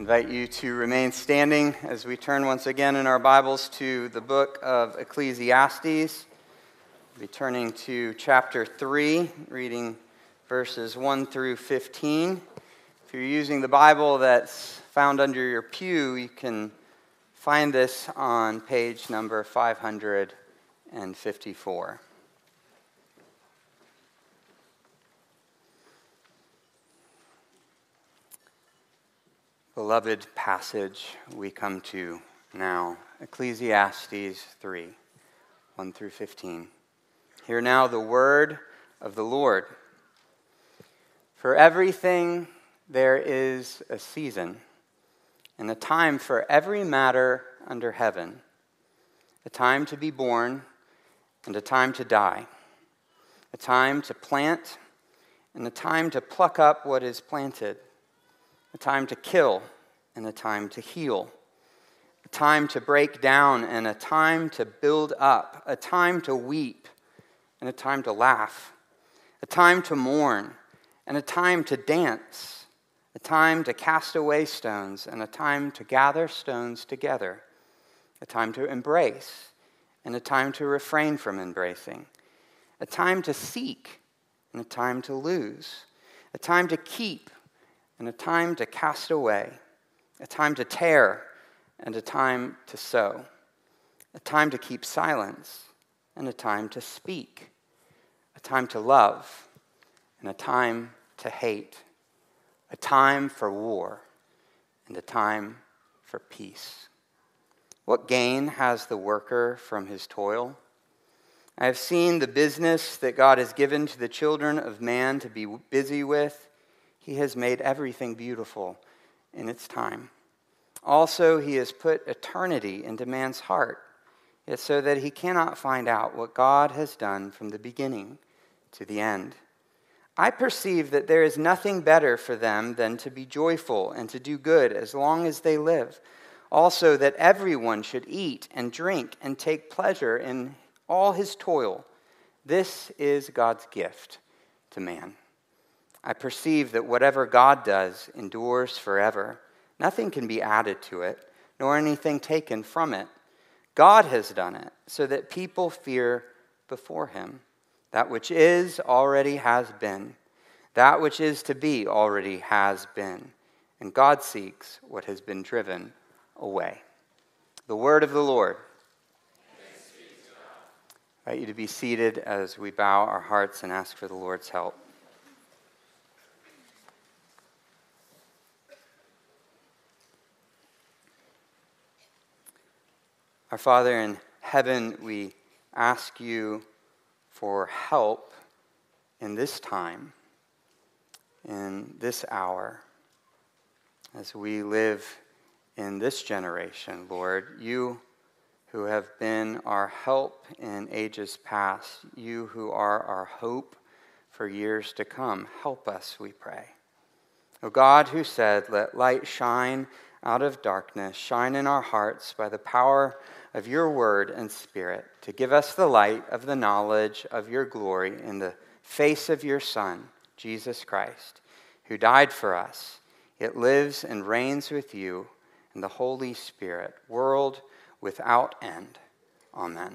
invite you to remain standing as we turn once again in our Bibles to the book of Ecclesiastes. We'll be turning to chapter 3, reading verses 1 through 15. If you're using the Bible that's found under your pew, you can find this on page number 554. Beloved passage we come to now, Ecclesiastes 3, 1 through 15. Hear now the word of the Lord. For everything there is a season, and a time for every matter under heaven, a time to be born and a time to die, a time to plant and a time to pluck up what is planted, a time to kill and a time to heal, a time to break down and a time to build up, a time to weep and a time to laugh, a time to mourn and a time to dance, a time to cast away stones and a time to gather stones together, a time to embrace and a time to refrain from embracing, a time to seek and a time to lose, a time to keep and a time to cast away, a time to tear and a time to sow, a time to keep silence and a time to speak, a time to love and a time to hate, a time for war and a time for peace. What gain has the worker from his toil? I have seen the business that God has given to the children of man to be busy with. He has made everything beautiful in its time. Also, he has put eternity into man's heart, yet so that he cannot find out what God has done from the beginning to the end. I perceive that there is nothing better for them than to be joyful and to do good as long as they live. Also, that everyone should eat and drink and take pleasure in all his toil. This is God's gift to man. I perceive that whatever God does endures forever. Nothing can be added to it, nor anything taken from it. God has done it, so that people fear before him. That which is already has been. That which is to be already has been. And God seeks what has been driven away. The word of the Lord. I invite you to be seated as we bow our hearts and ask for the Lord's help. Our Father in heaven, we ask you for help in this time, in this hour, as we live in this generation, Lord. You who have been our help in ages past, you who are our hope for years to come, help us, we pray. O God, who said, "Let light shine out of darkness, shine in our hearts by the power of your word and spirit, to give us the light of the knowledge of your glory in the face of your Son, Jesus Christ, who died for us, yet lives and reigns with you in the Holy Spirit, world without end. Amen."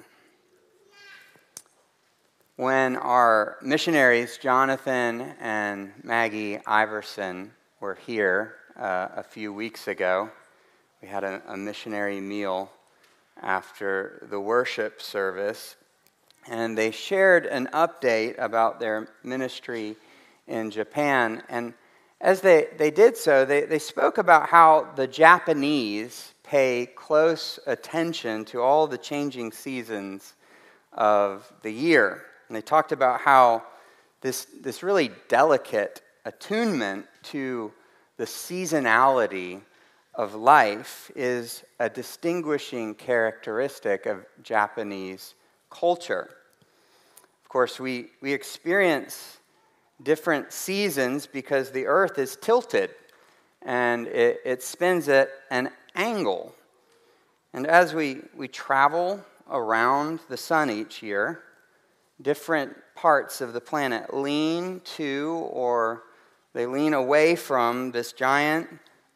When our missionaries, Jonathan and Maggie Iverson, were here a few weeks ago, we had a missionary meal after the worship service, and they shared an update about their ministry in Japan. And as they did so, they spoke about how the Japanese pay close attention to all the changing seasons of the year. And they talked about how this really delicate attunement to the seasonality of life is a distinguishing characteristic of Japanese culture. Of course, we experience different seasons because the earth is tilted and it spins at an angle. And as we travel around the sun each year, different parts of the planet lean to or they lean away from this giant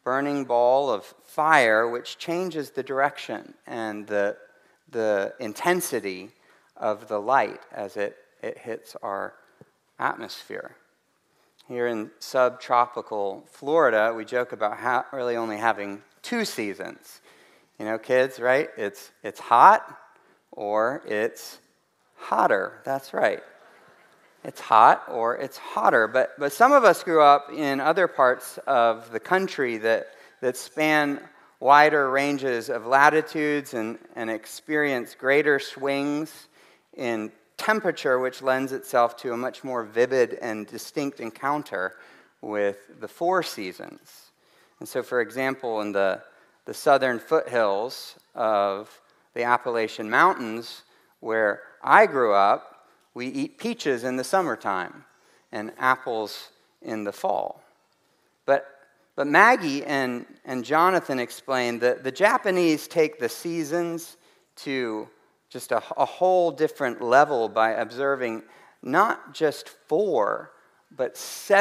burning ball of fire which changes the direction and the intensity of the light as it hits our atmosphere. Here in subtropical Florida, we joke about really only having 2 seasons. You know, kids, right? It's hot or it's hotter. That's right. It's hot or it's hotter. But some of us grew up in other parts of the country that span wider ranges of latitudes and experience greater swings in temperature, which lends itself to a much more vivid and distinct encounter with the 4 seasons. And so, for example, in the southern foothills of the Appalachian Mountains, where I grew up, we eat peaches in the summertime and apples in the fall. But Maggie and Jonathan explained that the Japanese take the seasons to just a whole different level by observing not just 4, but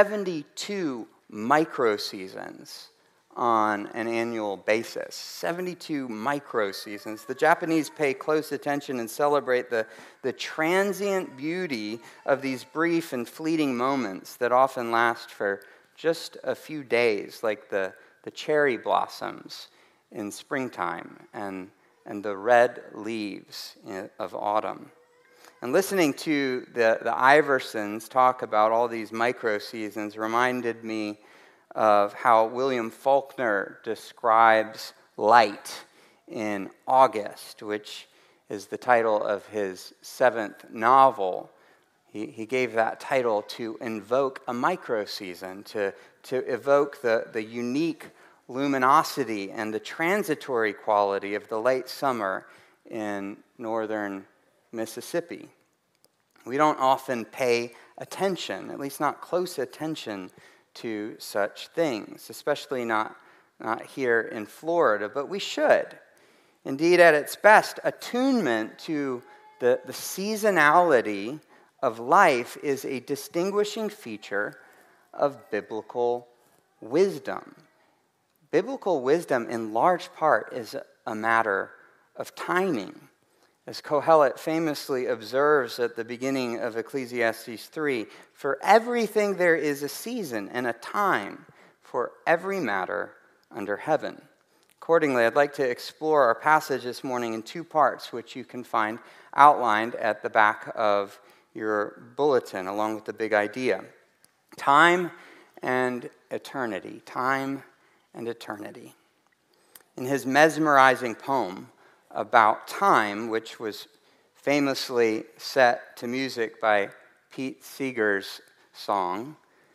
72 micro-seasons on an annual basis. 72 micro-seasons. The Japanese pay close attention and celebrate the transient beauty of these brief and fleeting moments that often last for just a few days, like the cherry blossoms in springtime and the red leaves of autumn. And listening to the Iversons talk about all these micro-seasons reminded me of how William Faulkner describes light in August, which is the title of his 7th novel. He gave that title to invoke a micro-season, to evoke the unique luminosity and the transitory quality of the late summer in northern Mississippi. We don't often pay attention, at least not close attention, to such things, especially not here in Florida, but we should. Indeed, at its best, attunement to the seasonality of life is a distinguishing feature of biblical wisdom. Biblical wisdom, in large part, is a matter of timing. As Kohelet famously observes at the beginning of Ecclesiastes 3, for everything there is a season and a time for every matter under heaven. Accordingly, I'd like to explore our passage this morning in 2 parts, which you can find outlined at the back of your bulletin, along with the big idea. Time and eternity. Time and eternity. In his mesmerizing poem about time, which was famously set to music by Pete Seeger's song,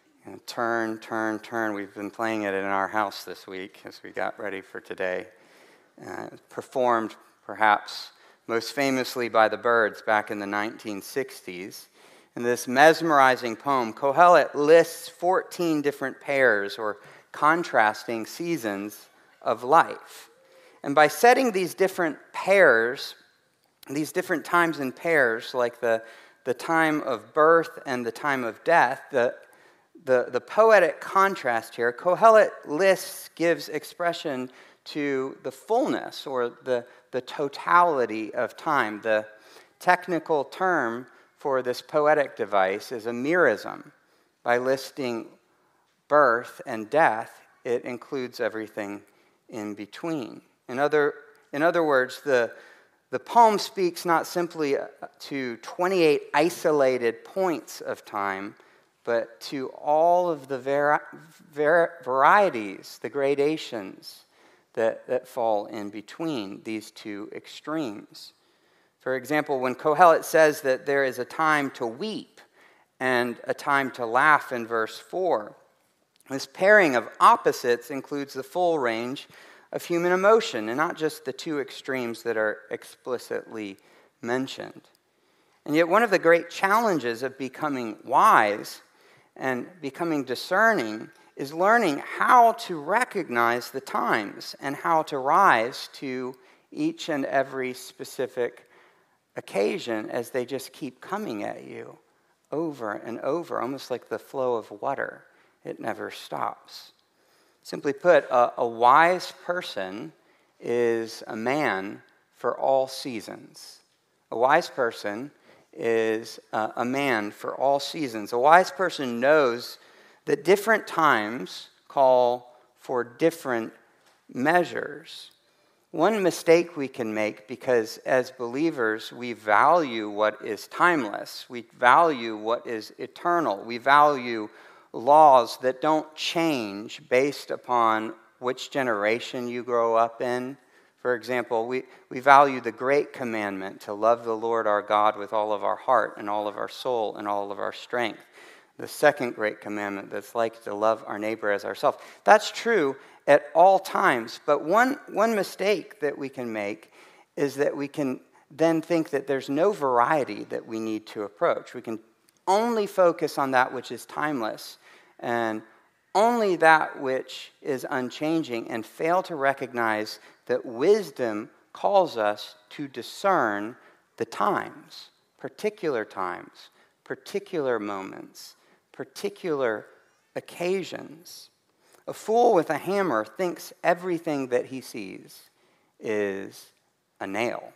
Turn, Turn, Turn. We've been playing it in our house this week as we got ready for today. Performed perhaps most famously by the Byrds back in the 1960s. In this mesmerizing poem, Kohelet lists 14 different pairs or contrasting seasons of life. And by setting these different pairs, these different times in pairs, like the time of birth and the time of death, the poetic contrast here, Kohelet gives expression to the fullness or the totality of time. The technical term for this poetic device is a merism. By listing birth and death, it includes everything in between. In other words, the poem speaks not simply to 28 isolated points of time, but to all of the varieties, the gradations that fall in between these 2 extremes. For example, when Kohelet says that there is a time to weep and a time to laugh in verse 4, this pairing of opposites includes the full range of human emotion, and not just the 2 extremes that are explicitly mentioned. And yet one of the great challenges of becoming wise and becoming discerning is learning how to recognize the times and how to rise to each and every specific occasion as they just keep coming at you over and over, almost like the flow of water. It never stops. Simply put, a wise person is a man for all seasons. A wise person is a man for all seasons. A wise person knows that different times call for different measures. One mistake we can make, because as believers we value what is timeless, we value what is eternal, we value laws that don't change based upon which generation you grow up in. For example, we value the great commandment to love the Lord our God with all of our heart and all of our soul and all of our strength. The second great commandment that's like to love our neighbor as ourselves. That's true at all times, but one mistake that we can make is that we can then think that there's no variety that we need to approach. We can only focus on that which is timeless and only that which is unchanging, and fail to recognize that wisdom calls us to discern the times, particular moments, particular occasions. A fool with a hammer thinks everything that he sees is a nail.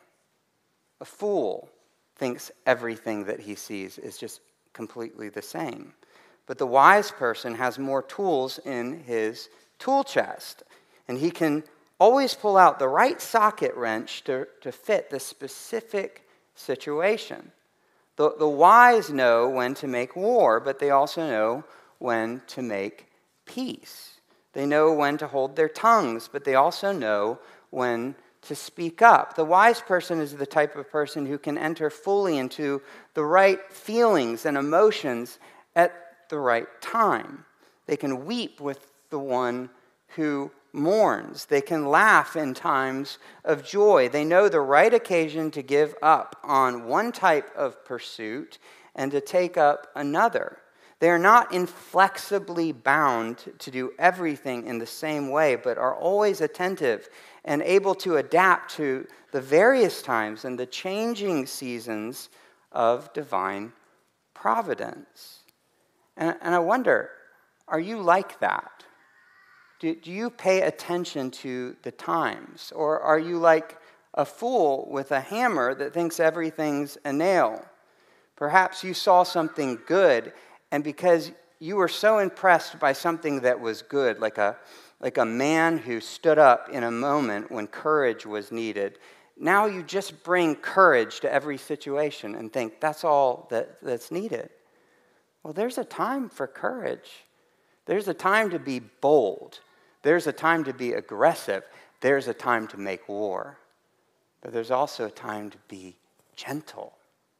A fool thinks everything that he sees is just completely the same. But the wise person has more tools in his tool chest, and he can always pull out the right socket wrench to fit the specific situation. The wise know when to make war, but they also know when to make peace. They know when to hold their tongues, but they also know when to speak up. The wise person is the type of person who can enter fully into the right feelings and emotions at the right time. They can weep with the one who mourns. They can laugh in times of joy. They know the right occasion to give up on one type of pursuit and to take up another. They are not inflexibly bound to do everything in the same way, but are always attentive and able to adapt to the various times and the changing seasons of divine providence. And I wonder, are you like that? Do you pay attention to the times? Or are you like a fool with a hammer that thinks everything's a nail? Perhaps you saw something good, and because you were so impressed by something that was good, like a man who stood up in a moment when courage was needed, now you just bring courage to every situation and think that's all that's needed. Well, there's a time for courage. There's a time to be bold. There's a time to be aggressive. There's a time to make war. But there's also a time to be gentle.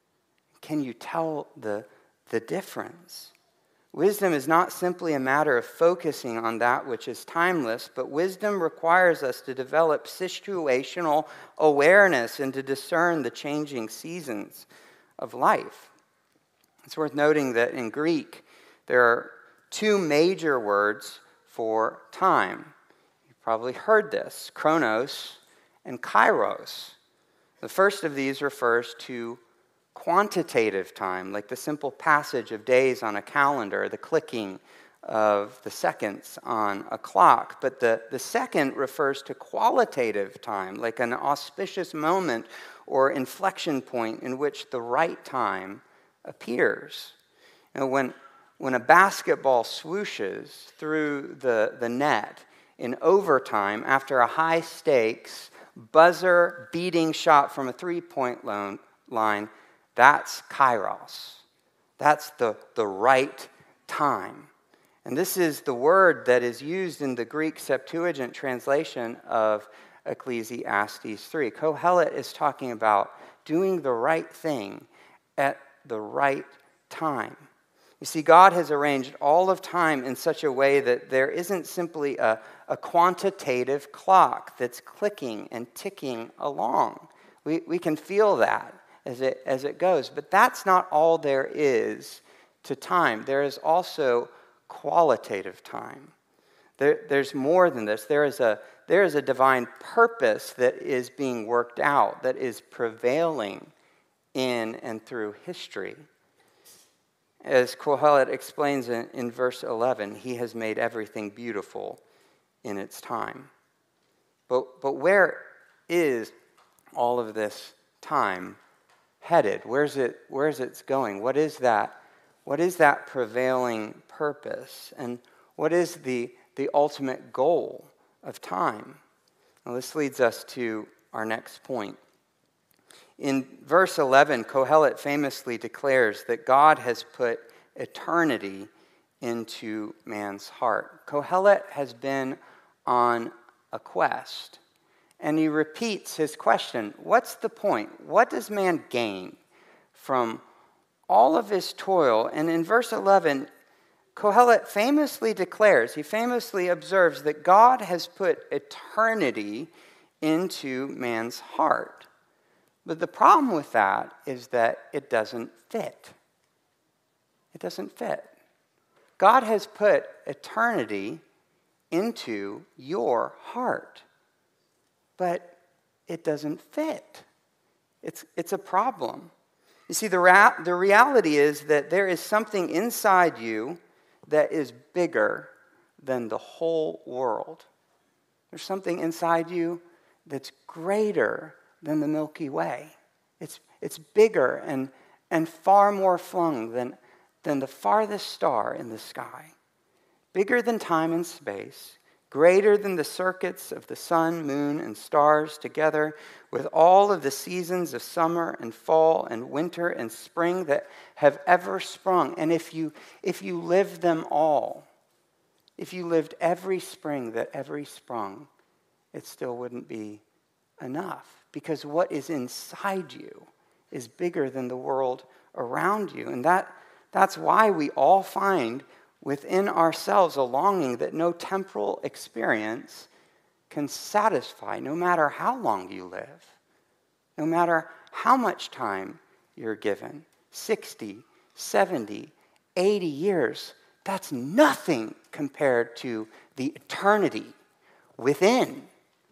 Can you tell the difference? Wisdom is not simply a matter of focusing on that which is timeless, but wisdom requires us to develop situational awareness and to discern the changing seasons of life. It's worth noting that in Greek, there are two major words for time. You've probably heard this, chronos and kairos. The first of these refers to quantitative time, like the simple passage of days on a calendar, the clicking of the seconds on a clock. But the second refers to qualitative time, like an auspicious moment or inflection point in which the right time appears. You know, when a basketball swooshes through the net in overtime after a high-stakes, buzzer-beating shot from a three-point line, that's kairos. That's the right time. And this is the word that is used in the Greek Septuagint translation of Ecclesiastes 3. Kohelet is talking about doing the right thing at the right time. You see, God has arranged all of time in such a way that there isn't simply a quantitative clock that's clicking and ticking along. We can feel that as it goes, but that's not all there is to time. There is also qualitative time. There's more than this. There is a divine purpose that is being worked out, that is prevailing in and through history. As Kohelet explains in verse 11, he has made everything beautiful in its time. But where is all of this time headed? Where's it going? What is that prevailing purpose? And what is the ultimate goal of time? Well, this leads us to our next point. In verse 11, Kohelet famously declares that God has put eternity into man's heart. Kohelet has been on a quest, and he repeats his question, what's the point? What does man gain from all of his toil? And in verse 11, Kohelet famously declares, he famously observes that God has put eternity into man's heart. But the problem with that is that it doesn't fit. It doesn't fit. God has put eternity into your heart, but it doesn't fit. It's a problem. You see, the reality is that there is something inside you that is bigger than the whole world. There's something inside you that's greater than the Milky Way. It's bigger and far more flung than the farthest star in the sky. Bigger than time and space, greater than the circuits of the sun, moon, and stars together, with all of the seasons of summer and fall and winter and spring that have ever sprung. And if you lived them all, if you lived every spring that ever sprung, it still wouldn't be enough, because what is inside you is bigger than the world around you. And that's why we all find within ourselves a longing that no temporal experience can satisfy, no matter how long you live, no matter how much time you're given. 60, 70, 80 years, that's nothing compared to the eternity within,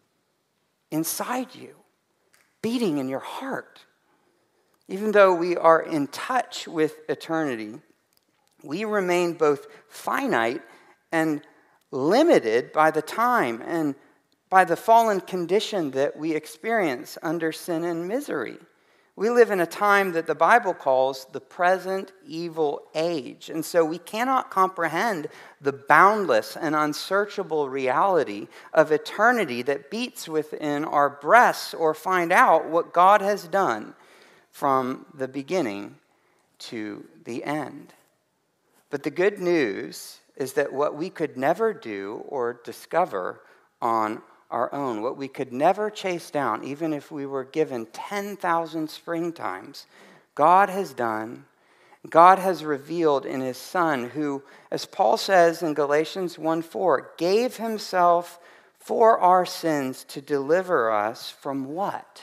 inside you, beating in your heart. Even though we are in touch with eternity, we remain both finite and limited by the time and by the fallen condition that we experience under sin and misery. We live in a time that the Bible calls the present evil age. And so we cannot comprehend the boundless and unsearchable reality of eternity that beats within our breasts or find out what God has done from the beginning to the end. But the good news is that what we could never do or discover on our own, what we could never chase down, even if we were given 10,000 springtimes, God has done. God has revealed in his Son, who, as Paul says in Galatians 1:4, gave himself for our sins to deliver us from what?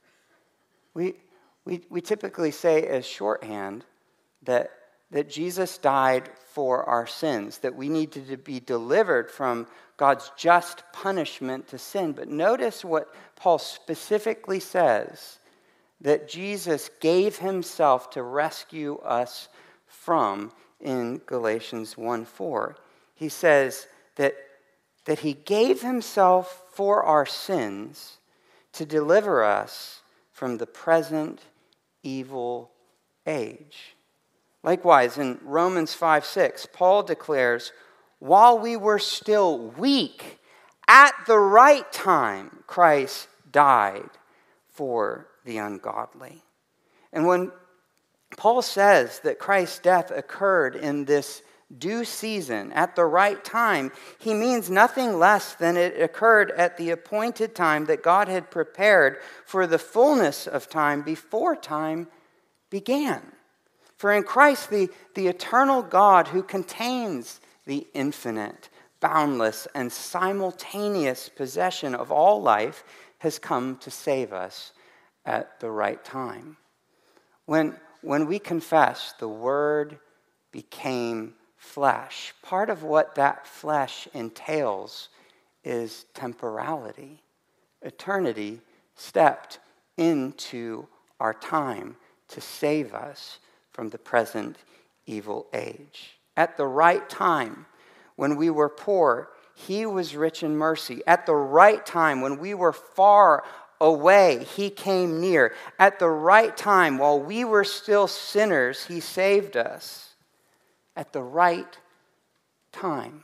We typically say as shorthand that Jesus died for our sins, that we needed to be delivered from God's just punishment to sin. But notice what Paul specifically says, that Jesus gave himself to rescue us from in Galatians 1:4. He says that he gave himself for our sins to deliver us from the present evil age. Likewise, in Romans 5:6, Paul declares, while we were still weak, at the right time, Christ died for the ungodly. And when Paul says that Christ's death occurred in this due season, at the right time, he means nothing less than it occurred at the appointed time that God had prepared for the fullness of time before time began. For in Christ, the eternal God who contains the infinite, boundless, and simultaneous possession of all life has come to save us at the right time. When we confess, the Word became flesh. Part of what that flesh entails is temporality. Eternity stepped into our time to save us from the present evil age. At the right time, when we were poor, he was rich in mercy. At the right time, when we were far away, he came near. At the right time, while we were still sinners, he saved us. At the right time.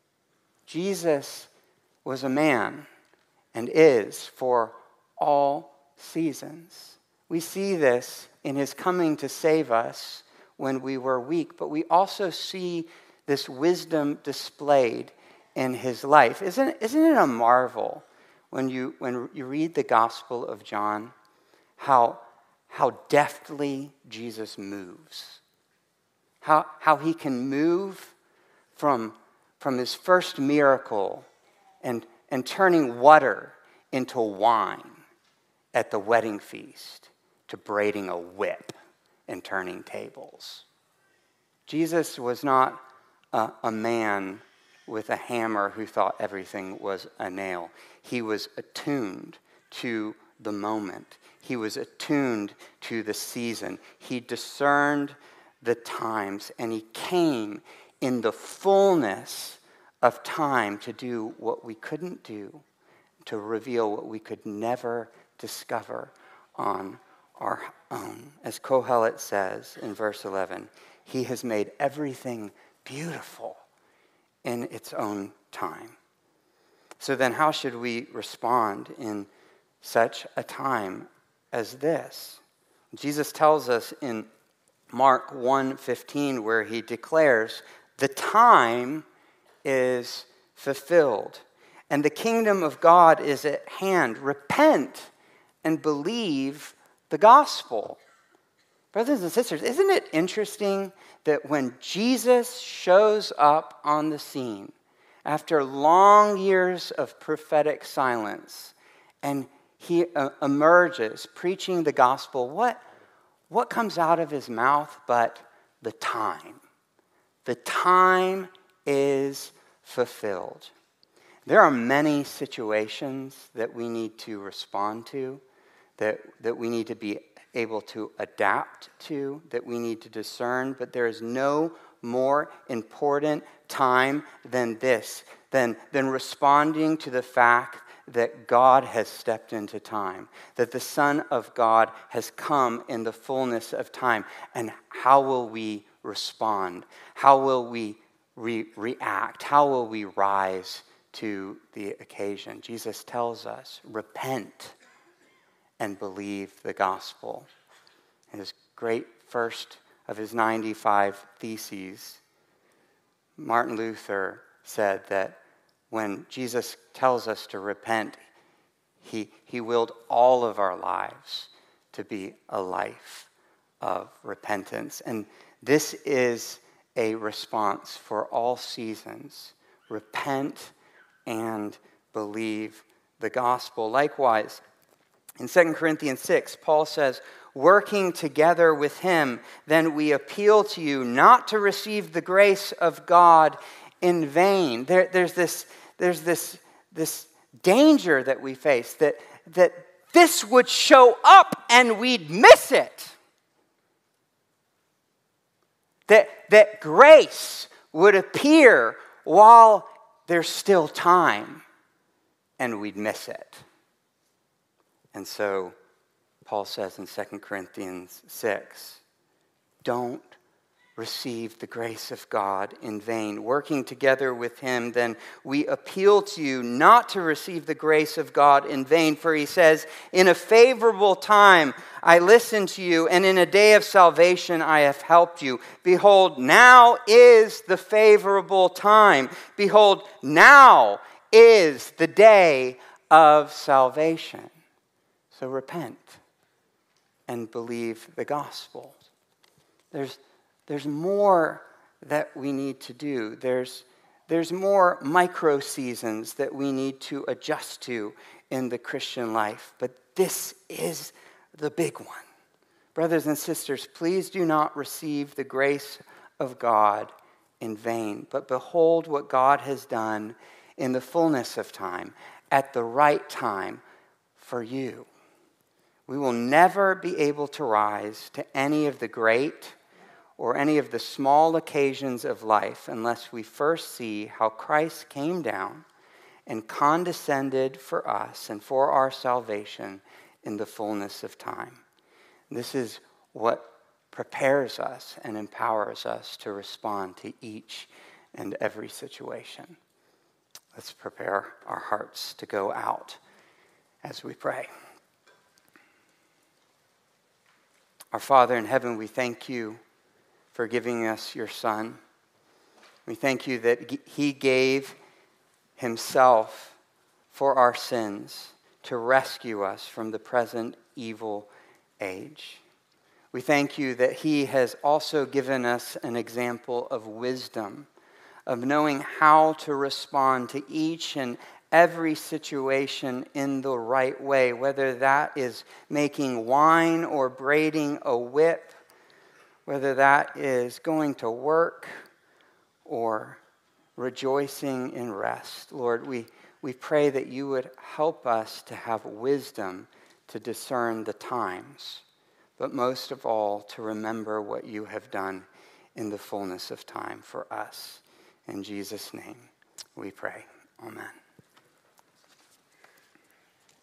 Jesus was a man and is for all seasons. We see this in his coming to save us when we were weak, but we also see this wisdom displayed in his life. Isn't it a marvel when you read the Gospel of John, how deftly Jesus moves? How he can move from his first miracle and turning water into wine at the wedding feast to braiding a whip and turning tables. Jesus was not a man with a hammer who thought everything was a nail. He was attuned to the moment. He was attuned to the season. He discerned the times, and he came in the fullness of time to do what we couldn't do, to reveal what we could never discover on our own. As Kohelet says in verse 11, he has made everything beautiful in its own time. So then how should we respond in such a time as this? Jesus tells us in Mark 1:15, where he declares, the time is fulfilled, and the kingdom of God is at hand. Repent and believe the gospel. Brothers and sisters, isn't it interesting that when Jesus shows up on the scene, after long years of prophetic silence, and he emerges preaching the gospel, what comes out of his mouth but the time? The time is fulfilled. There are many situations that we need to respond to, that we need to be able to adapt to, that we need to discern, but there is no more important time than this, than responding to the fact that God has stepped into time, that the Son of God has come in the fullness of time. And how will we respond? How will we react? How will we rise to the occasion? Jesus tells us, repent and believe the gospel. In his great first of his 95 theses, Martin Luther said that when Jesus tells us to repent, he willed all of our lives to be a life of repentance. And this is a response for all seasons. Repent and believe the gospel. Likewise, in 2 Corinthians 6, Paul says, working together with him, then we appeal to you not to receive the grace of God in vain. There's this danger that we face, that this would show up and we'd miss it. That grace would appear while there's still time and we'd miss it. And so Paul says in 2 Corinthians 6, don't receive the grace of God in vain. Working together with him, then we appeal to you not to receive the grace of God in vain. For he says, in a favorable time I listened to you, and in a day of salvation I have helped you. Behold, now is the favorable time. Behold, now is the day of salvation. So repent and believe the gospel. There's more that we need to do. There's more micro seasons that we need to adjust to in the Christian life. But this is the big one. Brothers and sisters, please do not receive the grace of God in vain, but behold what God has done in the fullness of time, at the right time for you. We will never be able to rise to any of the great or any of the small occasions of life unless we first see how Christ came down and condescended for us and for our salvation in the fullness of time. This is what prepares us and empowers us to respond to each and every situation. Let's prepare our hearts to go out as we pray. Our Father in heaven, we thank you for giving us your Son. We thank you that he gave himself for our sins to rescue us from the present evil age. We thank you that he has also given us an example of wisdom, of knowing how to respond to each and every situation in the right way, whether that is making wine or braiding a whip, whether that is going to work or rejoicing in rest. Lord, we pray that you would help us to have wisdom to discern the times, but most of all, to remember what you have done in the fullness of time for us. In Jesus' name we pray. Amen.